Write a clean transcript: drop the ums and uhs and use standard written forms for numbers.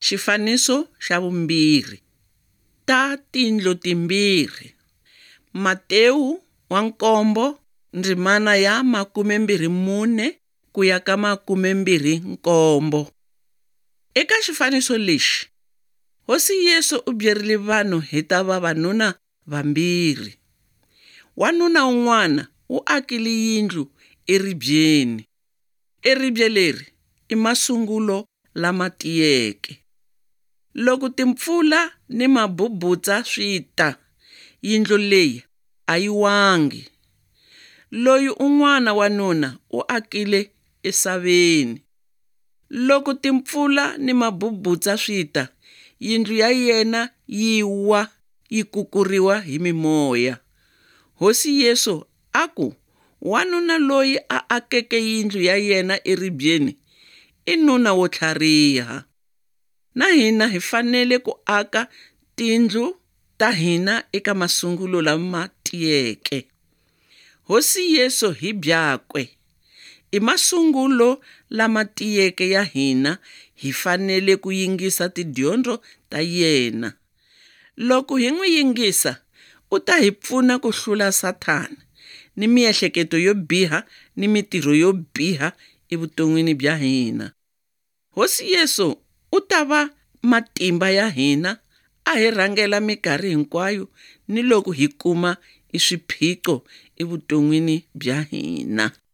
Xifaniso xa vumbirhi. Ta tindlo timbirhi. Matewu 7, ndzimana ya 24 ku ya ka 27. Eka xifaniso lexi, Hosi Yesu u byerile vanhu hi ta vavanuna vambirhi. Wanuna un'wana u akile yindlu eribyeni. Eribye leri i masungulo lama tiyeke. Loko timpfula ni mabubutsa swi ta, yindlu leyi a yi wangi. Loyi un'wana wanuna u akile esaveni. Loko timpfula ni mabubutsa swi ta, yindlu ya yena yi wa yi kukuriwa hi mimoya. Hosi Yesu a ku wanuna loyi a akeke yindlu ya yena eribyeni i nuna wo tlhariha. Na hina hi fanele ku aka tindlu ta hina eka masungulo lama tiyeke. Hosi Yesu hi byakwe i masungulo lama tiyeke ya hina. Hi fanele ku yingisa tidyondzo ta yena. Loko hi n'wi yingisa, u ta hi pfuna ku hlula Sathana ni miehleketo yo biha ni mitirho yo biha evuton'wini bya hina. Hosi Yesu u ta va matimba ya hina, a hi rhangela mikarhi hinkwayo ni loko hi kuma swiphiqo evuton'wini bya hina.